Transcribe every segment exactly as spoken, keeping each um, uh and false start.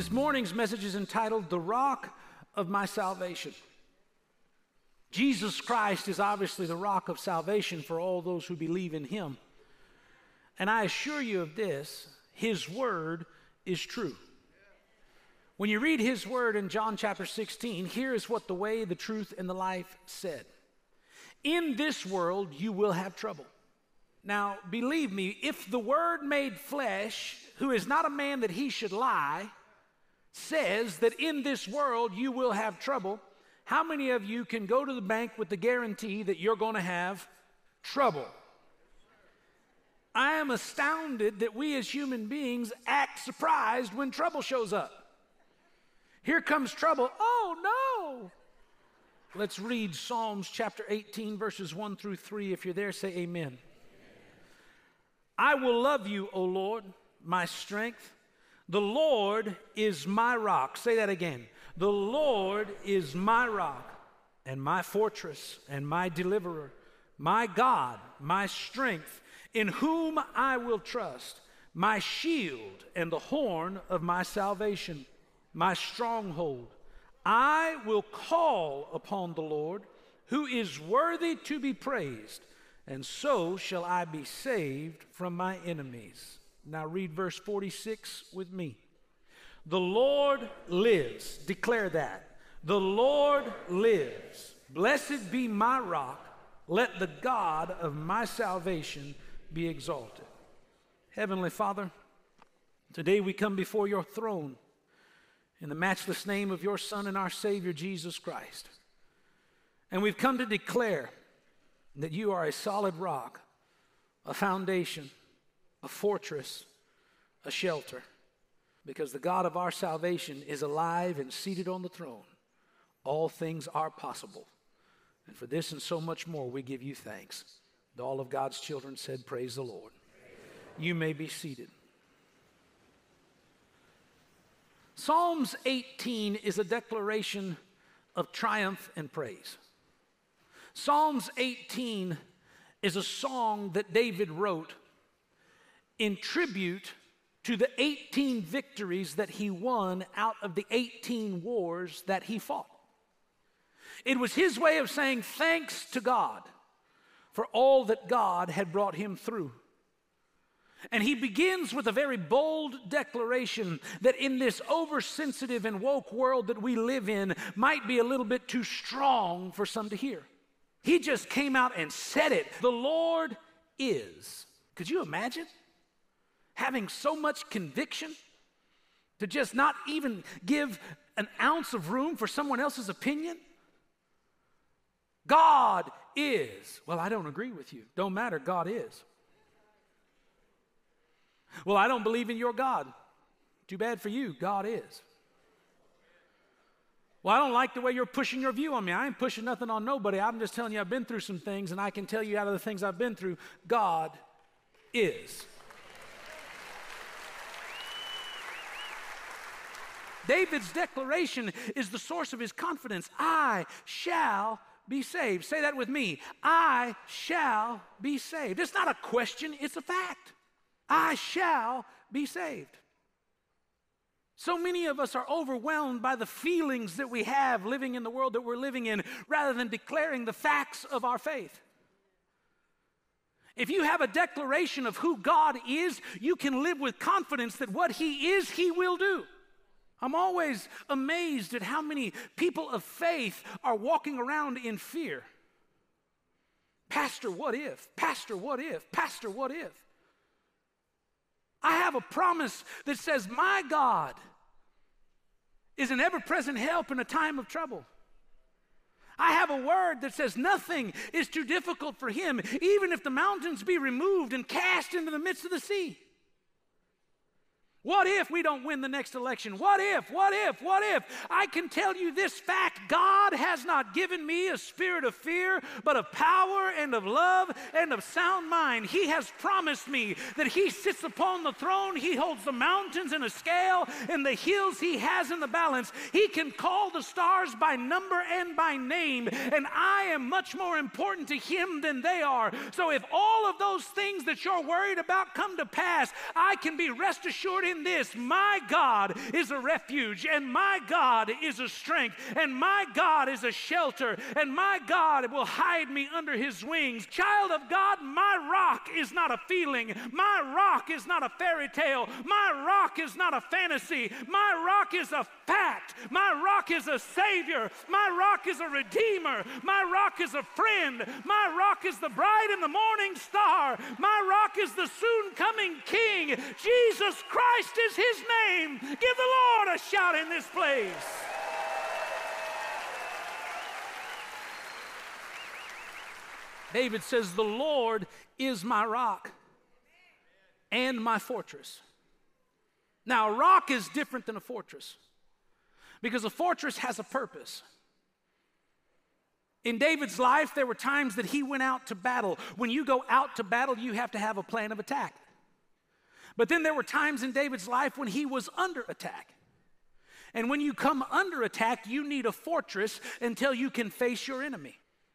This morning's message is entitled, The Rock of My Salvation. Jesus Christ is obviously the rock of salvation for all those who believe in him. And I assure you of this, his word is true. When you read his word in John chapter sixteen, here is what the way, the truth, and the life said. In this world you will have trouble. Now, believe me, if the word made flesh, who is not a man that he should lie, says that in this world you will have trouble, how many of you can go to the bank with the guarantee that you're going to have trouble? I am astounded that we as human beings act surprised when trouble shows up. Here comes trouble. Oh, no. Let's read Psalms chapter eighteen, verses one through three. If you're there, say amen. Amen. I will love you, O Lord, my strength. The Lord is my rock. Say that again. The Lord is my rock and my fortress and my deliverer, my God, my strength, in whom I will trust, my shield and the horn of my salvation, my stronghold. I will call upon the Lord, who is worthy to be praised, and so shall I be saved from my enemies. Now read verse forty-six with me. The Lord lives. Declare that. The Lord lives. Blessed be my rock. Let the God of my salvation be exalted. Heavenly Father, today we come before your throne in the matchless name of your Son and our Savior, Jesus Christ. And we've come to declare that you are a solid rock, a foundation, a fortress, a shelter, because the God of our salvation is alive and seated on the throne. All things are possible. And for this and so much more, we give you thanks. And all of God's children said, praise the Lord. You may be seated. Psalms eighteen is a declaration of triumph and praise. Psalms eighteen is a song that David wrote in tribute to the eighteen victories that he won out of the eighteen wars that he fought. It was his way of saying thanks to God for all that God had brought him through. And he begins with a very bold declaration that in this oversensitive and woke world that we live in might be a little bit too strong for some to hear. He just came out and said it. The Lord is. Could you imagine having so much conviction to just not even give an ounce of room for someone else's opinion? God is. Well, I don't agree with you. Don't matter. God is. Well, I don't believe in your God. Too bad for you. God is. Well, I don't like the way you're pushing your view on me. I ain't pushing nothing on nobody. I'm just telling you I've been through some things, and I can tell you out of the things I've been through, God is. David's declaration is the source of his confidence. I shall be saved. Say that with me. I shall be saved. It's not a question, it's a fact. I shall be saved. So many of us are overwhelmed by the feelings that we have living in the world that we're living in rather than declaring the facts of our faith. If you have a declaration of who God is, you can live with confidence that what he is, he will do. I'm always amazed at how many people of faith are walking around in fear. Pastor, what if? Pastor, what if? Pastor, what if? I have a promise that says my God is an ever-present help in a time of trouble. I have a word that says nothing is too difficult for him, even if the mountains be removed and cast into the midst of the sea. What if we don't win the next election? What if, what if, what if? I can tell you this fact, God has not given me a spirit of fear, but of power and of love and of sound mind. He has promised me that he sits upon the throne, he holds the mountains in a scale, and the hills he has in the balance. He can call the stars by number and by name, and I am much more important to him than they are. So if all of those things that you're worried about come to pass, I can be rest assured in this, my God is a refuge, and my God is a strength, and my God is a shelter, and my God will hide me under his wings. Child of God, my rock is not a feeling. My rock is not a fairy tale. My rock is not a fantasy. My rock is a fact. My rock is a savior. My rock is a redeemer. My rock is a friend. My rock is the bright and the morning star. My rock is the soon coming King. Jesus Christ is his name. Give the Lord a shout in this place. David says, the Lord is my rock and my fortress. Now, a rock is different than a fortress because a fortress has a purpose. In David's life, there were times that he went out to battle. When you go out to battle, you have to have a plan of attack. But then there were times in David's life when he was under attack. And when you come under attack, you need a fortress until you can face your enemy.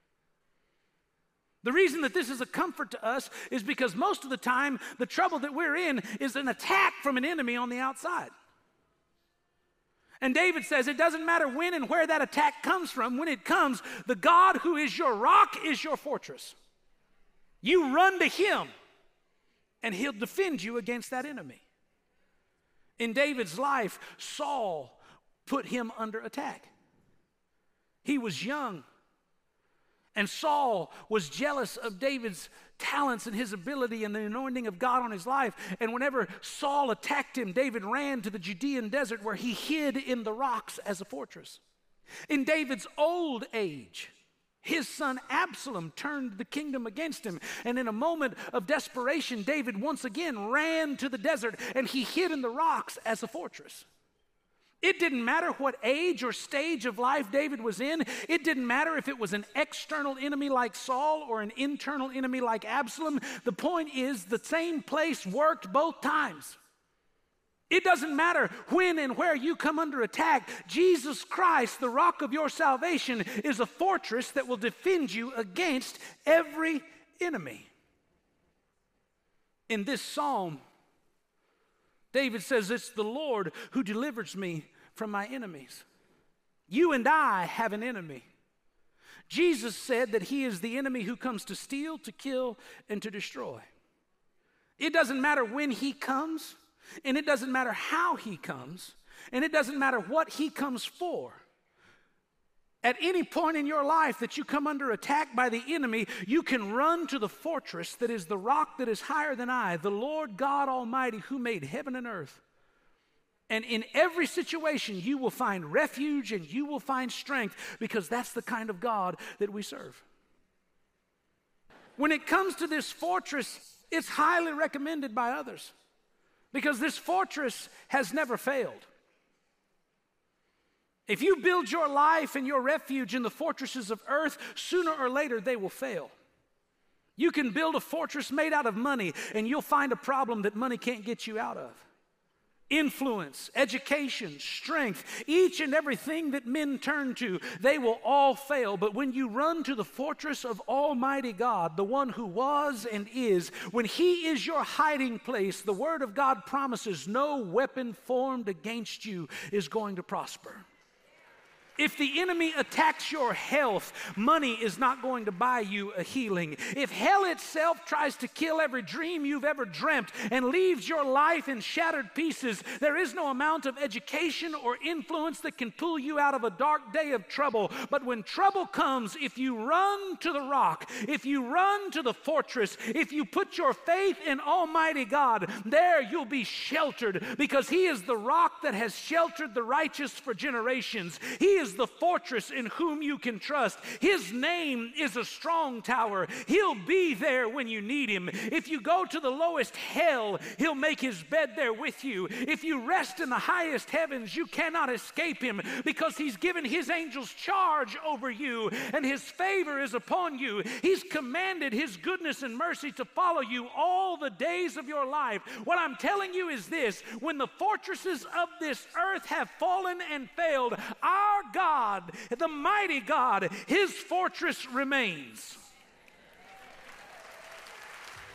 The reason that this is a comfort to us is because most of the time, the trouble that we're in is an attack from an enemy on the outside. And David says it doesn't matter when and where that attack comes from. When it comes, the God who is your rock is your fortress. You run to him, and he'll defend you against that enemy. In David's life, Saul put him under attack. He was young. And Saul was jealous of David's talents and his ability and the anointing of God on his life. And whenever Saul attacked him, David ran to the Judean desert where he hid in the rocks as a fortress. In David's old age, his son Absalom turned the kingdom against him. And in a moment of desperation, David once again ran to the desert and he hid in the rocks as a fortress. It didn't matter what age or stage of life David was in. It didn't matter if it was an external enemy like Saul or an internal enemy like Absalom. The point is, the same place worked both times. It doesn't matter when and where you come under attack. Jesus Christ, the rock of your salvation, is a fortress that will defend you against every enemy. In this psalm, David says, it's the Lord who delivers me from my enemies. You and I have an enemy. Jesus said that he is the enemy who comes to steal, to kill, and to destroy. It doesn't matter when he comes, and it doesn't matter how he comes, and it doesn't matter what he comes for. At any point in your life that you come under attack by the enemy, you can run to the fortress that is the rock that is higher than I, the Lord God Almighty who made heaven and earth. And in every situation, you will find refuge and you will find strength because that's the kind of God that we serve. When it comes to this fortress, it's highly recommended by others because this fortress has never failed. If you build your life and your refuge in the fortresses of earth, sooner or later they will fail. You can build a fortress made out of money and you'll find a problem that money can't get you out of. Influence, education, strength, each and everything that men turn to, they will all fail. But when you run to the fortress of Almighty God, the one who was and is, when he is your hiding place, the Word of God promises no weapon formed against you is going to prosper. If the enemy attacks your health, money is not going to buy you a healing. If hell itself tries to kill every dream you've ever dreamt and leaves your life in shattered pieces, there is no amount of education or influence that can pull you out of a dark day of trouble. But when trouble comes, if you run to the rock, if you run to the fortress, if you put your faith in Almighty God, there you'll be sheltered because he is the rock that has sheltered the righteous for generations. He is the fortress in whom you can trust. His name is a strong tower. He'll be there when you need him. If you go to the lowest hell, he'll make his bed there with you. If you rest in the highest heavens, you cannot escape him because he's given his angels charge over you and his favor is upon you. He's commanded his goodness and mercy to follow you all the days of your life. What I'm telling you is this: when the fortresses of this earth have fallen and failed, our God, the mighty God, his fortress remains.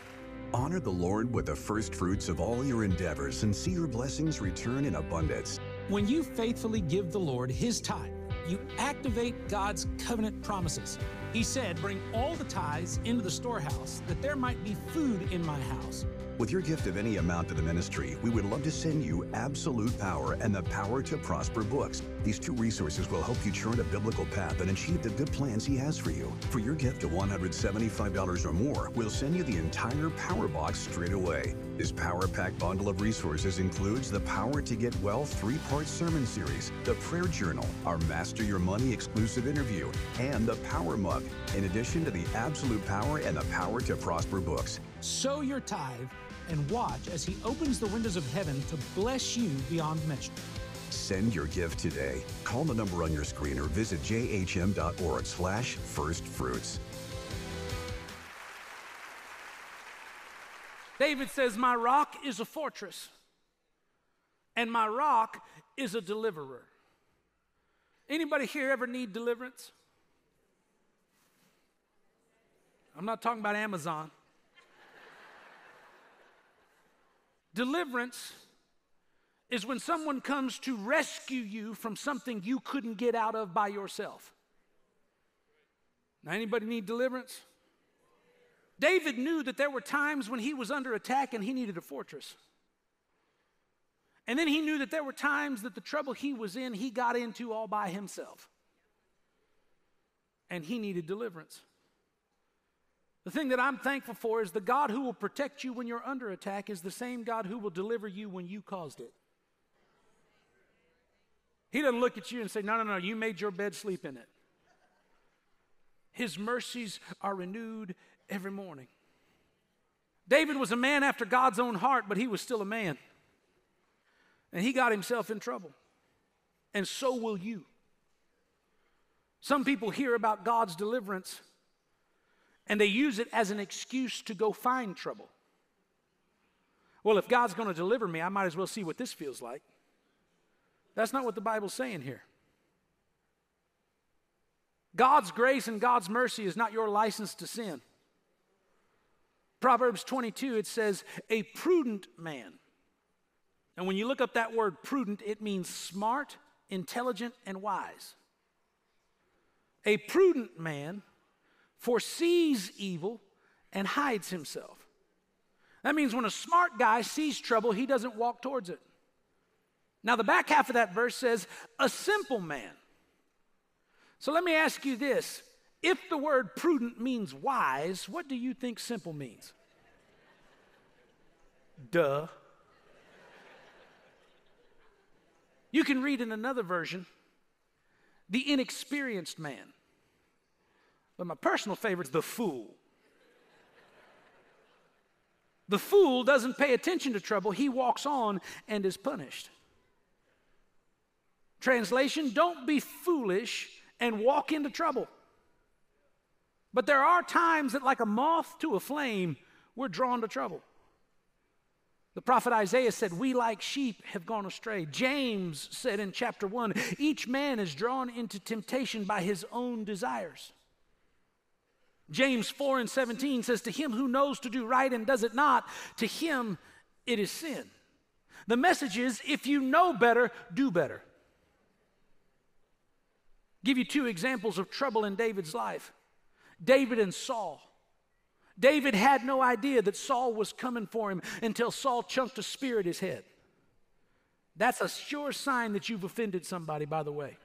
Honor the Lord with the first fruits of all your endeavors and see your blessings return in abundance. When you faithfully give the Lord His tithe, you activate God's covenant promises. He said, bring all the tithes into the storehouse, that there might be food in my house. With your gift of any amount to the ministry, we would love to send you Absolute Power and the Power to Prosper books. These two resources will help you chart a biblical path and achieve the good plans He has for you. For your gift of one hundred seventy-five dollars or more, we'll send you the entire Power Box straight away. This Power Pack bundle of resources includes the Power to Get Well three-part sermon series, the Prayer Journal, our Master Your Money exclusive interview, and the Power Mug, in addition to the Absolute Power and the Power to Prosper books. Sow your tithe and watch as He opens the windows of heaven to bless you beyond measure. Send your gift today. Call the number on your screen or visit j h m dot org slash first fruits. David says, my rock is a fortress, and my rock is a deliverer. Anybody here ever need deliverance? I'm not talking about Amazon. Deliverance is when someone comes to rescue you from something you couldn't get out of by yourself. Now, anybody need deliverance? David knew that there were times when he was under attack and he needed a fortress. And then he knew that there were times that the trouble he was in, he got into all by himself. And he needed deliverance. The thing that I'm thankful for is the God who will protect you when you're under attack is the same God who will deliver you when you caused it. He doesn't look at you and say, no, no, no, you made your bed, sleep in it. His mercies are renewed every morning. David was a man after God's own heart, but he was still a man. And he got himself in trouble. And so will you. Some people hear about God's deliverance and they use it as an excuse to go find trouble. Well, if God's going to deliver me, I might as well see what this feels like. That's not what the Bible's saying here. God's grace and God's mercy is not your license to sin. Proverbs twenty-two, it says, a prudent man. And when you look up that word prudent, it means smart, intelligent, and wise. A prudent man foresees evil and hides himself. That means when a smart guy sees trouble, he doesn't walk towards it. Now, the back half of that verse says, a simple man. So let me ask you this. If the word prudent means wise, what do you think simple means? Duh. You can read in another version, the inexperienced man. But my personal favorite is the fool. The fool doesn't pay attention to trouble. He walks on and is punished. Translation, don't be foolish and walk into trouble. But there are times that like a moth to a flame, we're drawn to trouble. The prophet Isaiah said, we like sheep have gone astray. James said in chapter one, each man is drawn into temptation by his own desires. James four and seventeen says, to him who knows to do right and does it not, to him it is sin. The message is, if you know better, do better. Give you two examples of trouble in David's life. David and Saul. David had no idea that Saul was coming for him until Saul chunked a spear at his head. That's a sure sign that you've offended somebody, by the way.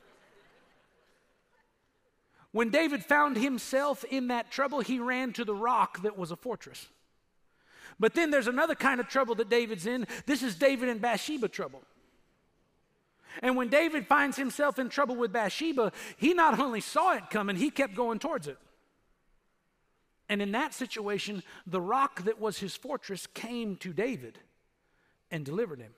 When David found himself in that trouble, he ran to the rock that was a fortress. But then there's another kind of trouble that David's in. This is David and Bathsheba trouble. And when David finds himself in trouble with Bathsheba, he not only saw it coming, he kept going towards it. And in that situation, the rock that was his fortress came to David and delivered him.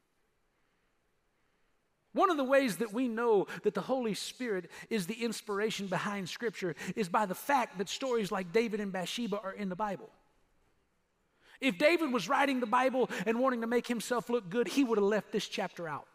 One of the ways that we know that the Holy Spirit is the inspiration behind Scripture is by the fact that stories like David and Bathsheba are in the Bible. If David was writing the Bible and wanting to make himself look good, he would have left this chapter out.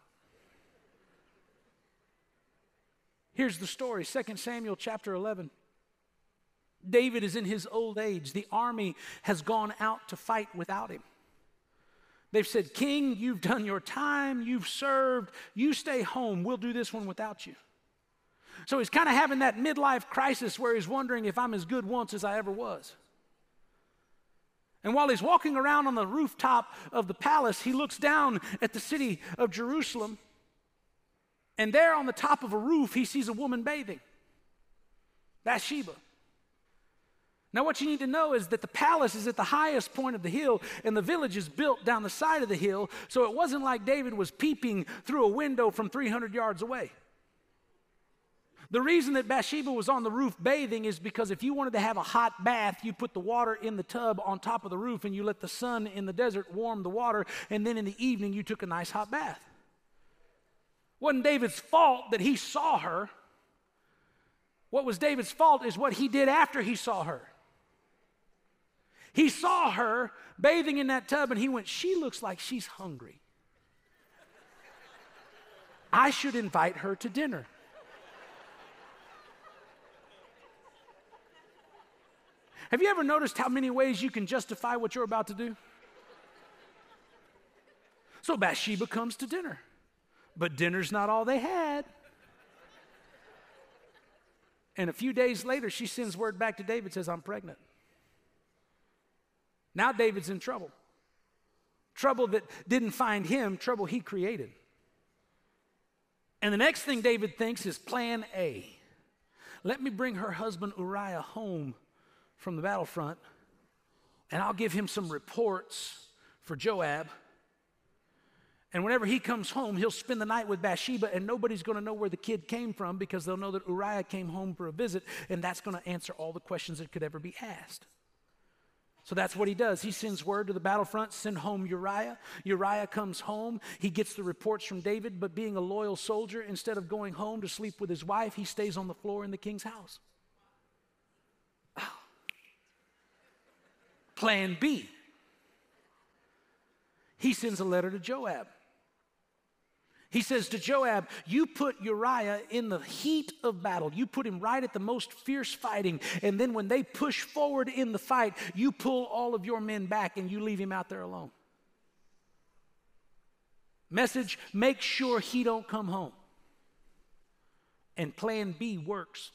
Here's the story, Second Samuel chapter eleven. David is in his old age. The army has gone out to fight without him. They've said, King, you've done your time, you've served, you stay home, we'll do this one without you. So he's kind of having that midlife crisis where he's wondering if I'm as good once as I ever was. And while he's walking around on the rooftop of the palace, he looks down at the city of Jerusalem, and there on the top of a roof, he sees a woman bathing, Bathsheba. Now what you need to know is that the palace is at the highest point of the hill, and the village is built down the side of the hill, so it wasn't like David was peeping through a window from three hundred yards away. The reason that Bathsheba was on the roof bathing is because if you wanted to have a hot bath, you put the water in the tub on top of the roof and you let the sun in the desert warm the water, and then in the evening you took a nice hot bath. It wasn't David's fault that he saw her. What was David's fault is what he did after he saw her. He saw her bathing in that tub and he went, she looks like she's hungry. I should invite her to dinner. Have you ever noticed how many ways you can justify what you're about to do? So Bathsheba comes to dinner, but dinner's not all they had. And a few days later, she sends word back to David, says, I'm pregnant. Now David's in trouble. Trouble that didn't find him, trouble he created. And the next thing David thinks is plan A. Let me bring her husband Uriah home from the battlefront, and I'll give him some reports for Joab. And whenever he comes home, he'll spend the night with Bathsheba, and nobody's going to know where the kid came from because they'll know that Uriah came home for a visit, and that's going to answer all the questions that could ever be asked. So that's what he does. He sends word to the battlefront, send home Uriah. Uriah comes home. He gets the reports from David, but being a loyal soldier, instead of going home to sleep with his wife, he stays on the floor in the king's house. Plan B. He sends a letter to Joab. He says to Joab, you put Uriah in the heat of battle. You put him right at the most fierce fighting. And then when they push forward in the fight, you pull all of your men back and you leave him out there alone. Message, make sure he don't come home. And plan B works.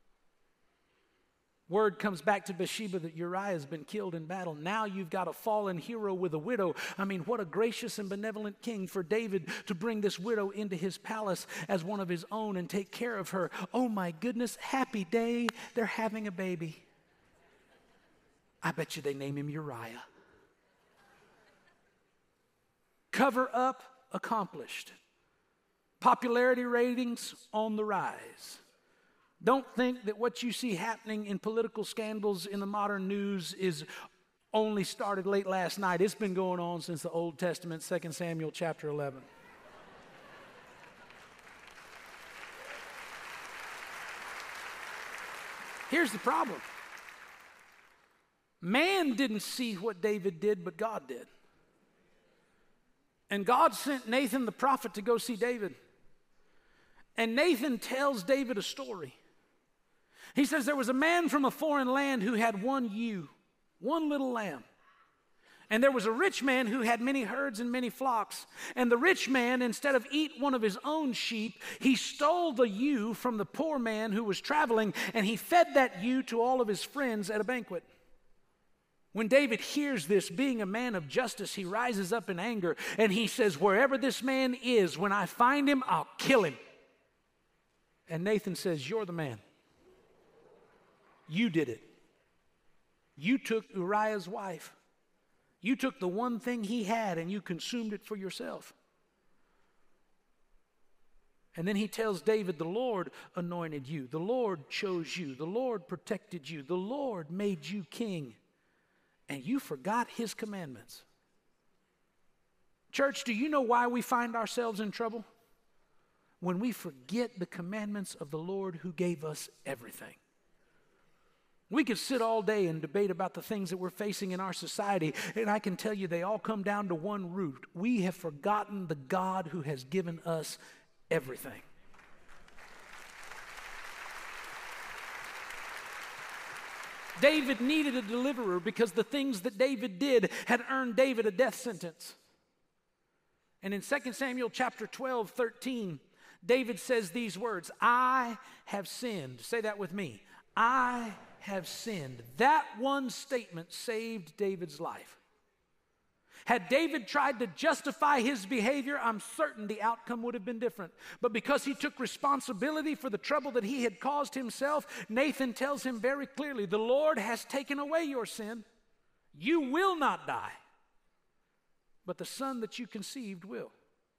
Word comes back to Bathsheba that Uriah has been killed in battle. Now you've got a fallen hero with a widow. I mean, what a gracious and benevolent king for David to bring this widow into his palace as one of his own and take care of her. Oh my goodness, happy day, they're having a baby. I bet you they name him Uriah. Cover up accomplished. Popularity ratings on the rise. Don't think that what you see happening in political scandals in the modern news is only started late last night. It's been going on since the Old Testament, Second Samuel chapter eleven. Here's the problem. Man didn't see what David did, but God did. And God sent Nathan the prophet to go see David. And Nathan tells David a story. He says there was a man from a foreign land who had one ewe, one little lamb. And there was a rich man who had many herds and many flocks. And the rich man, instead of eat one of his own sheep, he stole the ewe from the poor man who was traveling, and he fed that ewe to all of his friends at a banquet. When David hears this, being a man of justice, he rises up in anger, and he says, wherever this man is, when I find him, I'll kill him. And Nathan says, you're the man. You did it. You took Uriah's wife. You took the one thing he had and you consumed it for yourself. And then he tells David, the Lord anointed you. The Lord chose you. The Lord protected you. The Lord made you king. And you forgot his commandments. Church, do you know why we find ourselves in trouble? When we forget the commandments of the Lord who gave us everything. We could sit all day and debate about the things that we're facing in our society, and I can tell you they all come down to one root. We have forgotten the God who has given us everything. David needed a deliverer because the things that David did had earned David a death sentence. And in Second Samuel chapter twelve, thirteen, David says these words, I have sinned. Say that with me. I have sinned. That one statement saved David's life. Had David tried to justify his behavior, I'm certain the outcome would have been different. But because he took responsibility for the trouble that he had caused himself, Nathan tells him very clearly, the Lord has taken away your sin. You will not die, but the son that you conceived will.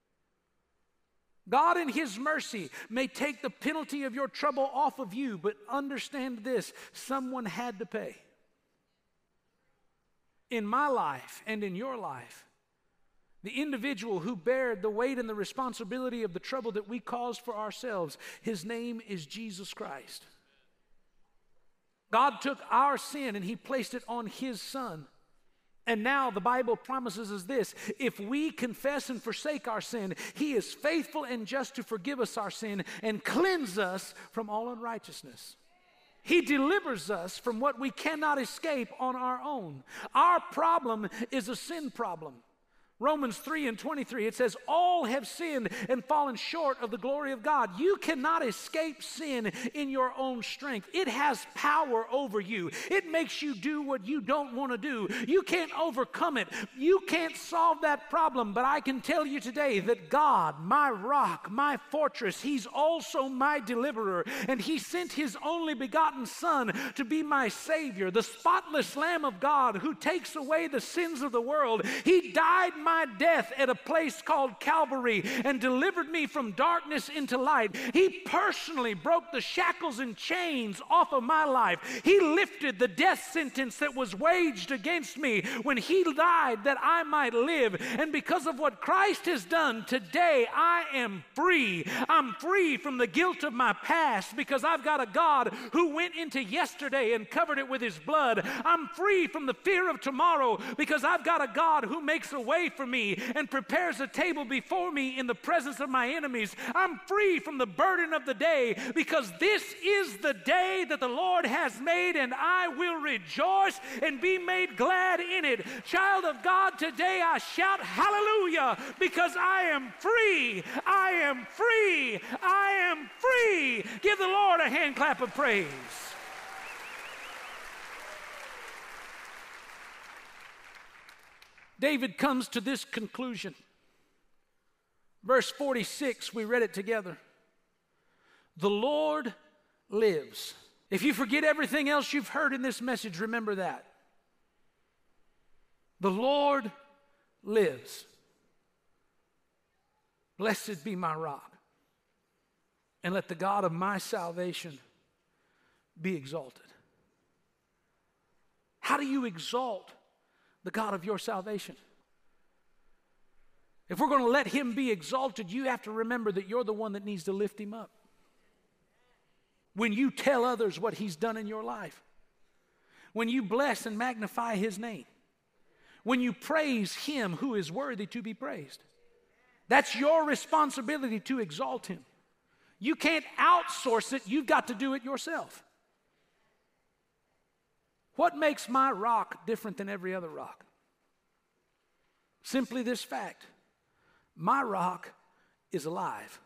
God in his mercy may take the penalty of your trouble off of you, but understand this, someone had to pay. In my life and in your life, the individual who bared the weight and the responsibility of the trouble that we caused for ourselves, his name is Jesus Christ. God took our sin and he placed it on his son. And now the Bible promises us this, if we confess and forsake our sin, he is faithful and just to forgive us our sin and cleanse us from all unrighteousness. He delivers us from what we cannot escape on our own. Our problem is a sin problem. Romans three and twenty-three, it says, all have sinned and fallen short of the glory of God. You cannot escape sin in your own strength. It has power over you. It makes you do what you don't want to do. You can't overcome it. You can't solve that problem, but I can tell you today that God, my rock, my fortress, he's also my deliverer, and he sent his only begotten son to be my savior, the spotless Lamb of God who takes away the sins of the world. He died my death at a place called Calvary and delivered me from darkness into light. He personally broke the shackles and chains off of my life. He lifted the death sentence that was waged against me when he died that I might live. And because of what Christ has done, today I am free. I'm free from the guilt of my past because I've got a God who went into yesterday and covered it with his blood. I'm free from the fear of tomorrow because I've got a God who makes a way for me and prepares a table before me in the presence of my enemies. I'm free from the burden of the day because this is the day that the Lord has made, and I will rejoice and be made glad in it. Child of God, today I shout hallelujah because I am free. I am free. I am free. Give the Lord a hand clap of praise. David comes to this conclusion. Verse forty-six, we read it together. The Lord lives. If you forget everything else you've heard in this message, remember that. The Lord lives. Blessed be my rock, and let the God of my salvation be exalted. How do you exalt the God of your salvation? If we're going to let him be exalted, you have to remember that you're the one that needs to lift him up. When you tell others what he's done in your life, when you bless and magnify his name, when you praise him who is worthy to be praised, that's your responsibility to exalt him. You can't outsource it, you've got to do it yourself. What makes my rock different than every other rock? Simply this fact: my rock is alive.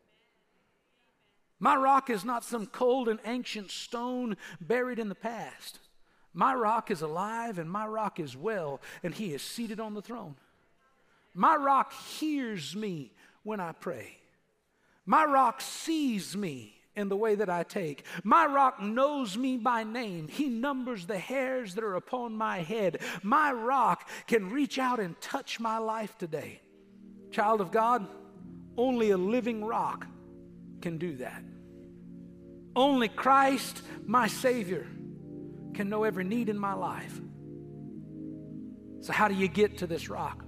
My rock is not some cold and ancient stone buried in the past. My rock is alive, and my rock is well, and he is seated on the throne. My rock hears me when I pray. My rock sees me in the way that I take. My rock knows me by name. He numbers the hairs that are upon my head. My rock can reach out and touch my life today. Child of God, only a living rock can do that. Only Christ, my Savior, can know every need in my life. So how do you get to this rock?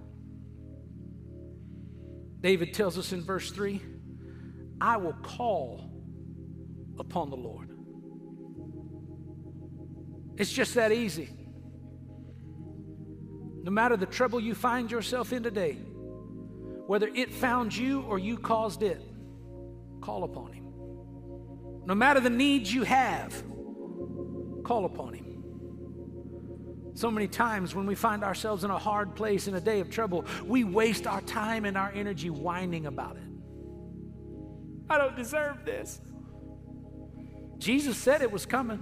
David tells us in verse three, I will call upon the Lord. It's just that easy. No matter the trouble you find yourself in today, whether it found you or you caused it, call upon him. No matter the needs you have, call upon him. So many times when we find ourselves in a hard place in a day of trouble, we waste our time and our energy whining about it. I don't deserve this. Jesus said it was coming.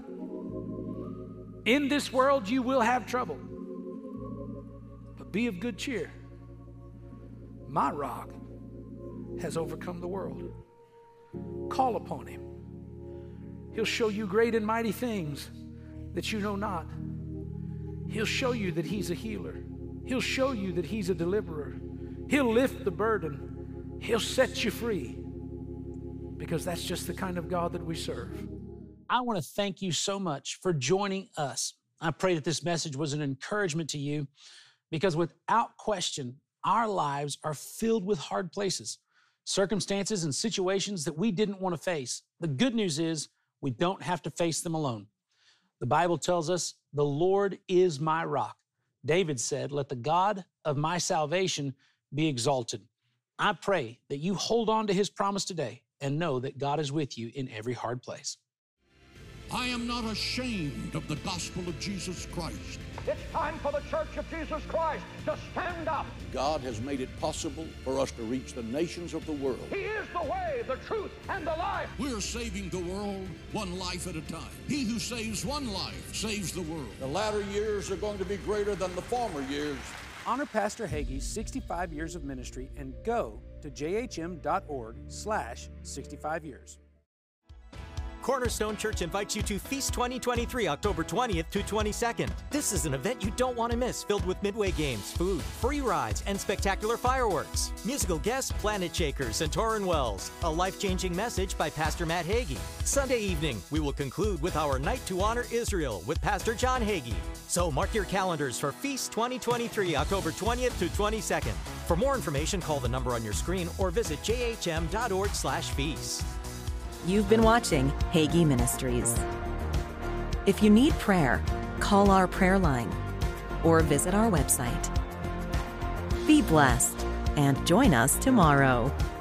In this world you will have trouble, but be of good cheer. My rock has overcome the world. Call upon him. He'll show you great and mighty things that you know not. He'll show you that he's a healer. He'll show you that he's a deliverer. He'll lift the burden. He'll set you free, because that's just the kind of God that we serve. I want to thank you so much for joining us. I pray that this message was an encouragement to you, because without question, our lives are filled with hard places, circumstances and situations that we didn't want to face. The good news is we don't have to face them alone. The Bible tells us, the Lord is my rock. David said, let the God of my salvation be exalted. I pray that you hold on to his promise today and know that God is with you in every hard place. I am not ashamed of the gospel of Jesus Christ. It's time for the Church of Jesus Christ to stand up. God has made it possible for us to reach the nations of the world. He is the way, the truth, and the life. We're saving the world one life at a time. He who saves one life saves the world. The latter years are going to be greater than the former years. Honor Pastor Hagee's sixty-five years of ministry and go to j h m dot org slash sixty-five years. Cornerstone Church invites you to Feast twenty twenty-three, October twentieth to twenty-second. This is an event you don't want to miss, filled with midway games, food, free rides, and spectacular fireworks. Musical guests, Planet Shakers and Torrin Wells. A life-changing message by Pastor Matt Hagee. Sunday evening, we will conclude with our Night to Honor Israel with Pastor John Hagee. So mark your calendars for Feast twenty twenty-three, October twentieth to twenty-second. For more information, call the number on your screen or visit j h m dot org slash feast. You've been watching Hagee Ministries. If you need prayer, call our prayer line or visit our website. Be blessed and join us tomorrow.